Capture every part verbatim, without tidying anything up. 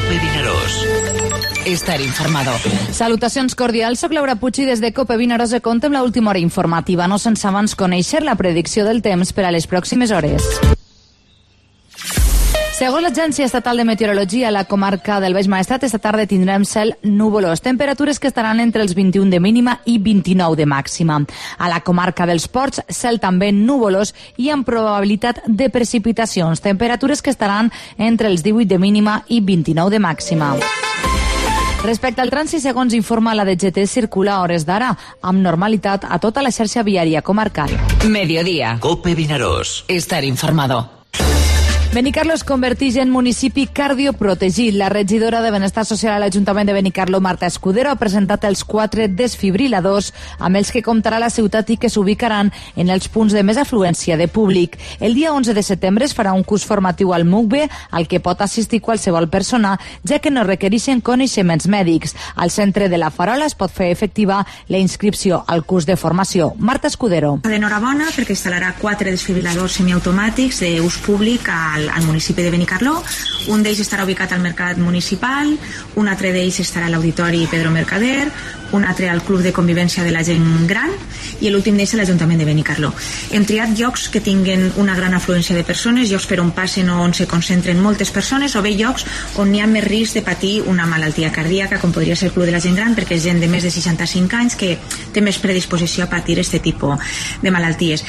COPE Vinaròs. Estar informado. Salutacions cordials, soc Laura Puig i des de COPE Vinaròs contem l'última hora informativa, no sense abans conèixer la predicció del temps per a les pròximes hores. Segons l'Agència Estatal de Meteorologia, a la comarca del Baix Maestrat esta tarda tindrem cel nuvolós, temperatures que estaran entre els vint-i-un de mínima i vint-i-nou de màxima. A la comarca dels Ports, cel també nuvolós i amb probabilitat de precipitacions, temperatures que estaran entre els divuit de mínima i vint-i-nou de màxima. Respecte al trànsit, segons informa la D G T, circula a hores d'ara amb normalitat a tota la xarxa viària comarcal. Mediodía. COPE Vinaròs. Estar informado. Benicarló es converteix en municipi cardioprotegit. La regidora de Benestar Social a l'Ajuntament de Benicarló, Marta Escudero, ha presentat els quatre desfibriladors amb els que comptarà la ciutat i que s'ubicaran en els punts de més afluència de públic. El dia onze de setembre es farà un curs formatiu al M U C B al que pot assistir qualsevol persona, ja que no requereixen coneixements mèdics. Al centre de la Farola es pot fer efectiva la inscripció al curs de formació. Marta Escudero. D'enhorabona perquè instal·larà quatre desfibriladors semiautomàtics d'ús públic al al municipi de Benicarló. Un d'ells estarà ubicat al mercat municipal, un altre d'ells estarà a l'auditori Pedro Mercader, un altre al Club de Convivència de la Gent Gran i l'últim d'ells a l'Ajuntament de Benicarló. Hem triat llocs que tinguen una gran afluència de persones, llocs per on passen o on se concentren moltes persones, o bé llocs on hi ha més risc de patir una malaltia cardíaca, com podria ser el Club de la Gent Gran, perquè és gent de més de seixanta-cinc anys que té més predisposició a patir aquest tipus de malalties.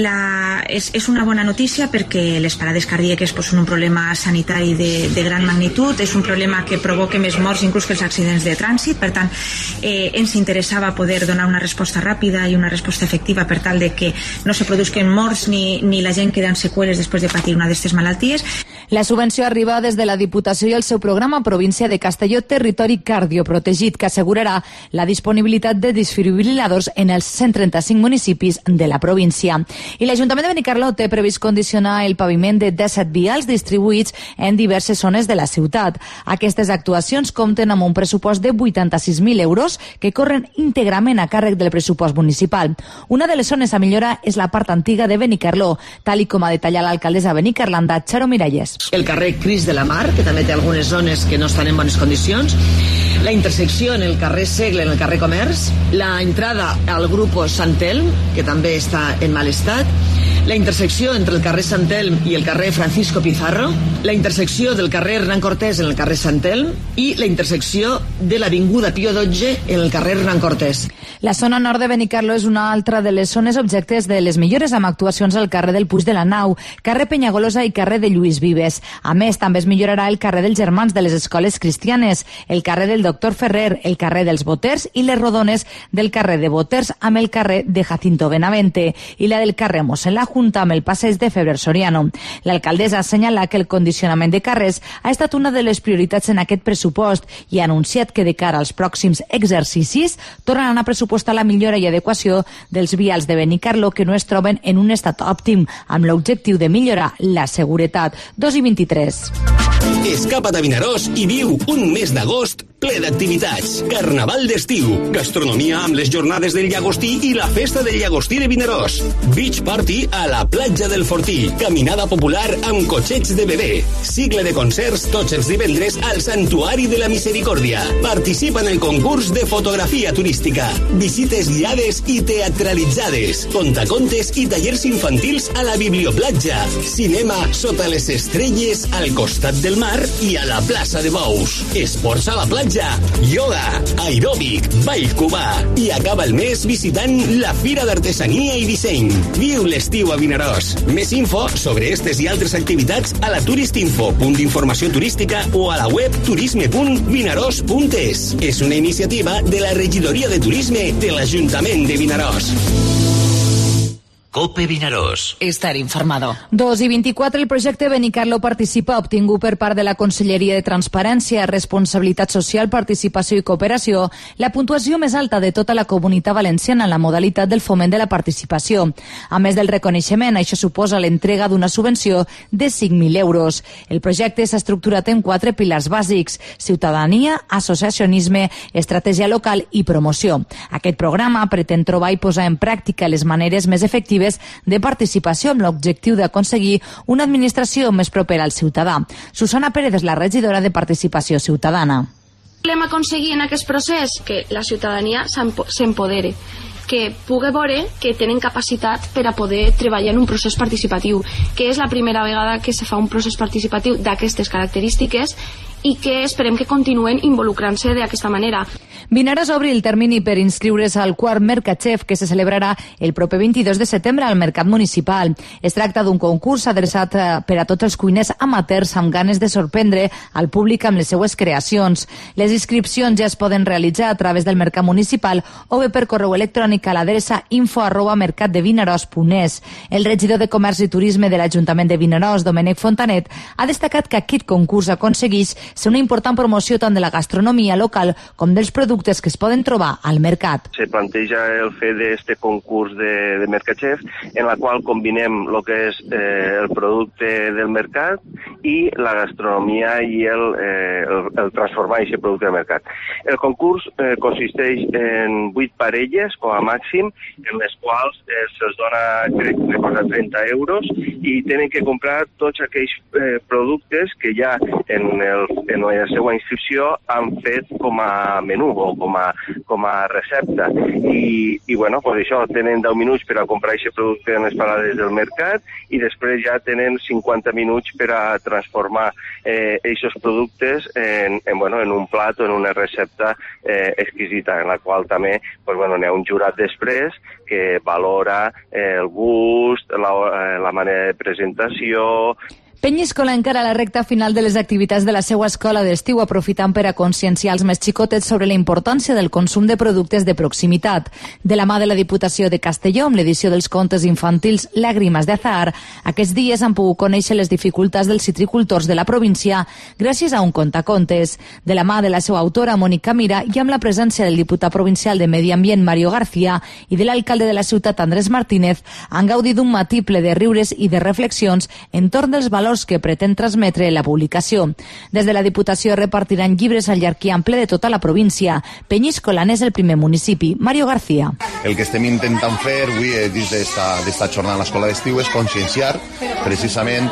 La, és, és una bona notícia perquè les parades cardíaques pues, són un problema sanitari de, de gran magnitud, és un problema que provoca més morts inclús que els accidents de trànsit, per tant eh, ens interessava poder donar una resposta ràpida i una resposta efectiva per tal de que no se produsquen morts ni, ni la gent queda en seqüeles després de patir una d'aquestes malalties. La subvenció arriba des de la Diputació i el seu programa Província de Castelló Territori Cardioprotegit, que assegurarà la disponibilitat de desfibriladors en els cent trenta-cinc municipis de la província. I l'Ajuntament de Benicarló té previst condicionar el paviment de disset vials distribuïts en diverses zones de la ciutat. Aquestes actuacions compten amb un pressupost de vuitanta-sis mil euros que corren íntegrament a càrrec del pressupost municipal. Una de les zones a millorar és la part antiga de Benicarló, tal i com ha detallat l'alcaldessa benicarlanda, Charo Miralles. El carrer Cris de la Mar, que també té algunes zones que no estan en bones condicions, la intersecció en el carrer Segle, en el carrer Comerç, la entrada al grupo Sant Elm, que també està en mal estat, la intersecció entre el carrer Sant Elm i el carrer Francisco Pizarro, la intersecció del carrer Hernán Cortés en el carrer Sant Elm i la intersecció de l'avinguda Pío dotze en el carrer Hernán Cortés. La zona nord de Benicarló és una altra de les zones objectes de les millores amb actuacions al carrer del Puig de la Nau, carrer Penyagolosa i carrer de Lluís Vives. A més, també es millorarà el carrer dels Germans de les Escoles Cristianes, el carrer del Doctor Ferrer, el carrer dels Boters i les rodones del carrer de Boters amb el carrer de Jacinto Benavente i la del carrer Mossèn la Junta amb el passeig de Febre Soriano. L'alcaldessa assenyala que el condicionament de carrers ha estat una de les prioritats en aquest pressupost i ha anunciat que de cara als pròxims exercicis tornaran a pressupostar la millora i adequació dels vials de Benicarló que no es troben en un estat òptim, amb l'objectiu de millorar la seguretat. dos i vint-i-tres. Escapa't a Vinaròs i viu un mes d'agost ple d'activitats. Carnaval d'estiu, gastronomia amb les jornades del llagostí i la festa del llagostí de Vinaròs. Beach party a la platja del Fortí. Caminada popular amb cotxets de bebè. Cicle de concerts tots els divendres al Santuari de la Misericòrdia. Participa en el concurs de fotografia turística. Visites guiades i teatralitzades. Contacontes i tallers infantils a la Biblioplatja. Cinema sota les estrelles al costat del mar i a la plaça de Bous. Esports a la platja, ioga, aeròbic, ball cubà. I acaba el mes visitant la Fira d'Artesania i Disseny. Viu l'estiu a Vinaròs. Més info sobre estes i altres activitats a la turistinfo, punt d'informació turística, o a la web turisme punt vinaròs punt es. És una iniciativa de la Regidoria de Turisme de l'Ajuntament de Vinaròs. COPE Vinaròs. Estar informado. dos i vint-i-quatre. El projecte Benicarló Participa, obtingut per part de la Conselleria de Transparència, Responsabilitat Social, Participació i Cooperació, la puntuació més alta de tota la Comunitat Valenciana en la modalitat del foment de la participació. A més del reconeixement, això suposa l'entrega d'una subvenció de cinc mil euros. El projecte s'ha estructurat en quatre pilars bàsics: ciutadania, associacionisme, estratègia local i promoció. Aquest programa pretén trobar i posar en pràctica les maneres més efectives iniciatives de participació amb l'objectiu d'aconseguir una administració més propera al ciutadà. Susana Pérez és la regidora de Participació Ciutadana. Volem aconseguir en aquest procés que la ciutadania s'empodere, que pugui veure que tenen capacitat per a poder treballar en un procés participatiu, que és la primera vegada que se fa un procés participatiu d'aquestes característiques i que esperem que continuen involucrant-se d'aquesta manera. Vinaròs obri el termini per inscriure's al quart Mercachef, que se celebrarà el proper vint-i-dos de setembre al Mercat Municipal. Es tracta d'un concurs adreçat per a tots els cuiners amateurs amb ganes de sorprendre al públic amb les seues creacions. Les inscripcions ja es poden realitzar a través del Mercat Municipal o bé per correu electrònic a l'adreça info arroba mercatdevinaròs punt es. El regidor de Comerç i Turisme de l'Ajuntament de Vinaròs, Domènec Fontanet, ha destacat que aquest concurs aconsegueix ser una important promoció tant de la gastronomia local com dels productes que es poden trobar al mercat. Se planteja el fer d'este concurs de, de Mercachef, en la qual combinem el que és eh, el producte del mercat i la gastronomia i el, eh, el, el transformar aquest producte del mercat. El concurs eh, consisteix en vuit parelles, com a màxim, en les quals eh, se'ls dona, crec, recorda, trenta euros i tenen que comprar tots aquells eh, productes que ja en, el, en la seva inscripció han fet com a menú o com a, com a recepta. I, i bueno, pues això, tenen deu minuts per a comprar aquest producte en les parades del mercat i després ja tenen cinquanta minuts per a transformar aquests eh, productes en, en, bueno, en un plat o en una recepta eh, exquisita, en la qual també pues, bueno, n'hi ha un jurat després que valora eh, el gust, la, la manera de presentació. Penyíscola encara a la recta final de les activitats de la seva escola d'estiu, aprofitant per a conscienciar els més xicotets sobre la importància del consum de productes de proximitat. De la mà de la Diputació de Castelló, amb l'edició dels contes infantils Làgrimes de Azahar, aquests dies han pogut conèixer les dificultats dels citricultors de la província gràcies a un contacontes. De la mà de la seva autora, Mònica Mira, i amb la presència del diputat provincial de Medi Ambient, Mario García, i de l'alcalde de la ciutat, Andrés Martínez, han gaudit d'un matí ple de riures i de reflexions entorn dels valors que pretén transmetre la publicació. Des de la Diputació repartiran llibres al llarg i ample de tota la província. Penyíscola n'és el primer municipi. Mario García. El que estem intentant fer avui dins d'esta jornada a l'escola d'estiu és conscienciar precisament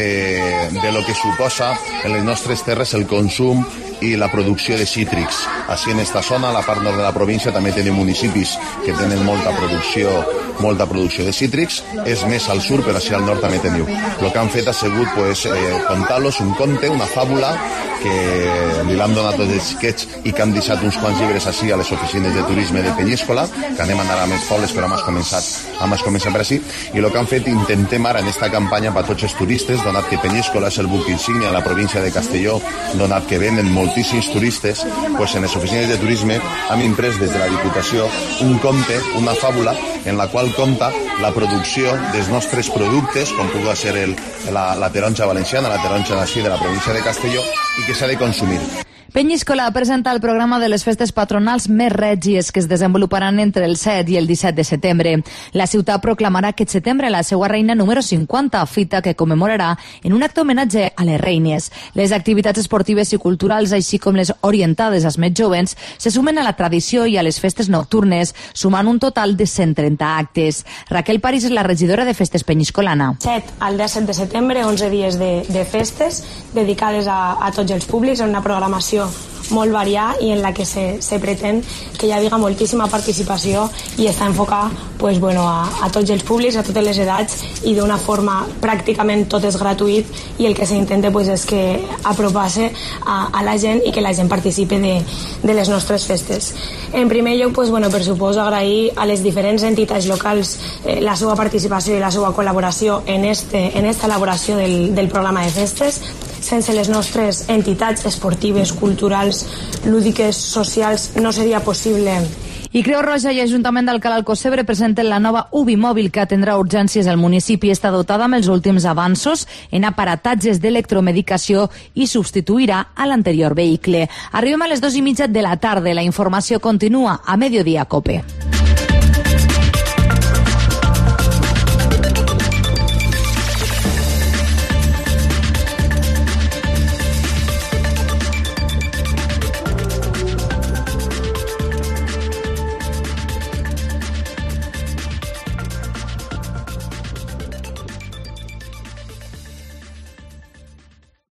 eh, de lo que suposa en les nostres terres el consum i la producció de cítrics. Així en esta zona, a la part nord de la província, també tenim municipis que tenen molta producció, molta producció de cítrics. És més al sud, però així al nord també teniu. El que han fet ha sigut pues, eh, contar-los un conte, una fàbula, que li l'han donat tots els xiquets i que han deixat uns quants llibres així a les oficines de turisme de Penyíscola, que anem a anar a més pobles, però hem començat, hem començat per així. I el que han fet, intentem ara en esta campanya per tots els turistes, donat que Penyíscola és el buc insígnia de la província de Castelló, donat que venen moltíssims turistes, pues en les oficines de turisme hem imprès des de la Diputació un conte, una fàbula, en la qual conta la producció dels nostres productes, com pugui ser el, la, la taronja valenciana, la taronja d'ací de la província de Castelló, i que s'ha de consumir. Penyíscola presenta el programa de les festes patronals més règies que es desenvoluparan entre el set i el disset de setembre. La ciutat proclamarà aquest setembre la seva reina número cinquanta, fita que commemorarà en un acte homenatge a les reines. Les activitats esportives i culturals, així com les orientades als més jovens, se sumen a la tradició i a les festes nocturnes, sumant un total de cent trenta actes. Raquel París és la regidora de Festes Penyíscolana. set al disset de setembre, onze dies de, de festes dedicades a, a tots els públics, en una programació molt variada i en la que se, se pretén que hi hagi moltíssima participació i està enfocat pues, bueno, a, a tots els públics, a totes les edats i d'una forma pràcticament tot és gratuït i el que s'intenta pues, és que apropar-se a, a la gent i que la gent participi de, de les nostres festes. En primer lloc, pues, bueno, per suposo agrair a les diferents entitats locals eh, la seva participació i la seva col·laboració en, este, en esta elaboració del, del programa de festes. Sense les nostres entitats esportives, culturals, lúdiques, socials, no seria possible. I Creu Roja i Ajuntament d'Alcalá Alcocebre presenten la nova U B I mòbil que atendrà urgències al municipi. Està dotada amb els últims avanços en aparatatges d'electromedicació i substituirà a l'anterior vehicle. Arribem a les dues i mitja de la tarda. La informació continua a Mediodía Cope.